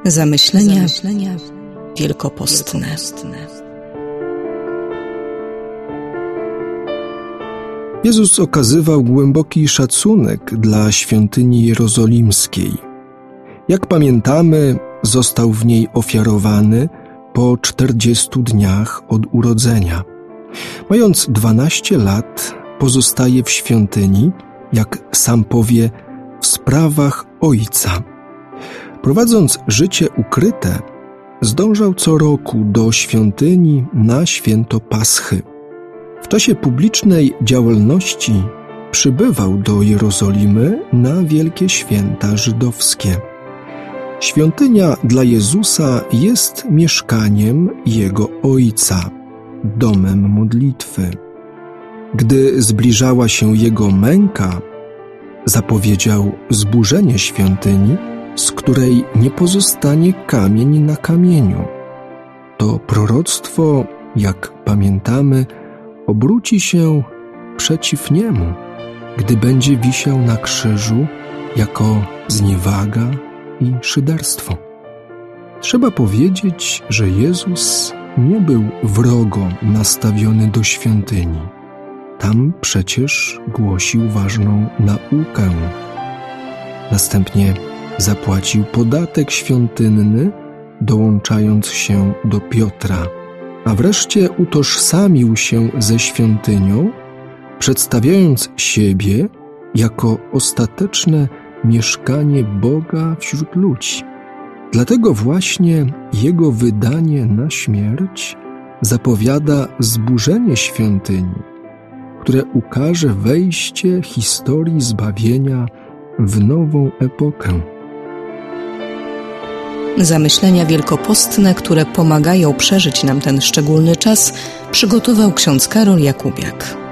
Zamyślenia wielkopostne. Jezus okazywał głęboki szacunek dla świątyni jerozolimskiej. Jak pamiętamy, został w niej ofiarowany po 40 dniach od urodzenia. Mając 12 lat, pozostaje w świątyni, jak sam powie, w sprawach Ojca. Prowadząc życie ukryte, zdążał co roku do świątyni na święto Paschy. W czasie publicznej działalności przybywał do Jerozolimy na wielkie święta żydowskie. Świątynia dla Jezusa jest mieszkaniem Jego Ojca, domem modlitwy. Gdy zbliżała się Jego męka, zapowiedział zburzenie świątyni, z której nie pozostanie kamień na kamieniu. To proroctwo, jak pamiętamy, obróci się przeciw Niemu, gdy będzie wisiał na krzyżu jako zniewaga i szyderstwo. Trzeba powiedzieć, że Jezus nie był wrogo nastawiony do świątyni. Tam przecież głosił ważną naukę. Następnie zapłacił podatek świątynny, dołączając się do Piotra, a wreszcie utożsamił się ze świątynią, przedstawiając siebie jako ostateczne mieszkanie Boga wśród ludzi. Dlatego właśnie Jego wydanie na śmierć zapowiada zburzenie świątyni, które ukaże wejście historii zbawienia w nową epokę. Zamyślenia wielkopostne, które pomagają przeżyć nam ten szczególny czas, przygotował ksiądz Karol Jakubiak.